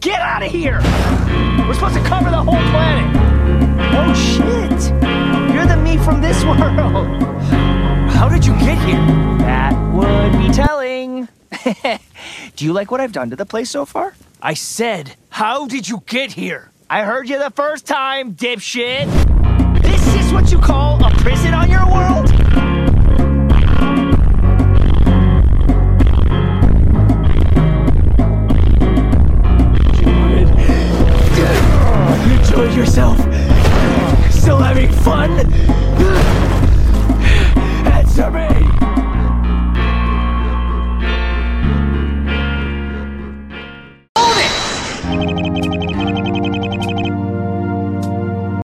Get out of here! We're supposed to cover the whole planet. Oh, shit. You're the me from this world. How did you get here? That would be telling. Do you like what I've done to the place so far? I said, how did you get here? I heard you the first time, dipshit. This is what you call a